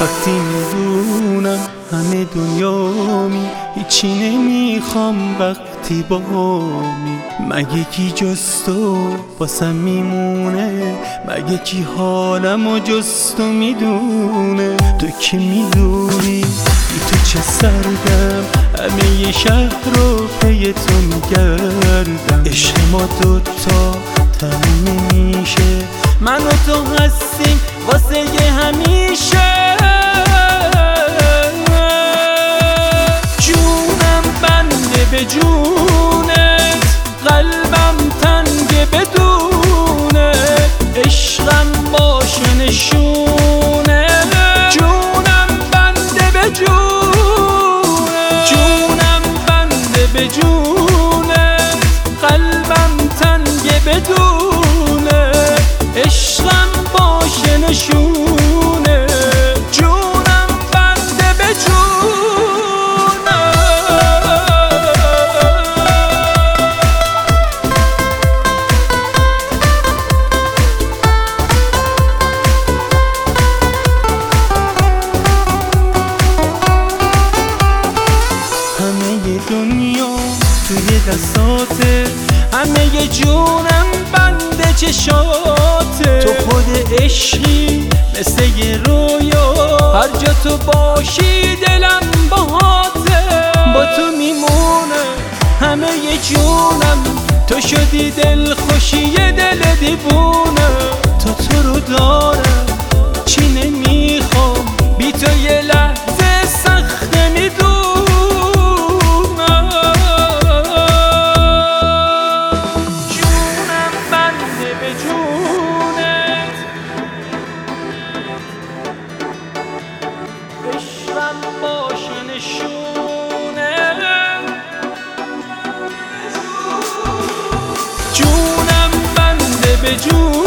وقتی میدونم همه دنیامی هیچی نمیخوام وقتی بامی. مگه کی جز تو واسم میمونه؟ مگه کی حالمو جز تو میدونه؟ تو که میدونی بی تو چه سردم، همه ی شهر رو پی تو میگردم. عشق ما دوتا تموم نمیشه، من و تو هستیم واسه ی همیشه. جونم بنده به جونت، قلبم تنگ بدونت، عشقم باشه نشونه. جونم بنده به جونت، جونم بنده به جونت، قلبم تنگ بدونت، عشقم باشه نشونه. جونم بنده به دنیا توی دستاته، همه ی جونم بنده چشاته. تو خود عشقی مثل ی رویا، هر جا تو باشی دلم باهاته. با تو میمونه همه ی جونم، تو شدی دل خوشی دل دیوونه. تو رو دارم چی نمیخوام، بی تو یه لحظه سخت نمیدونم. عشقم باشه نشونه. جونم بنده به جون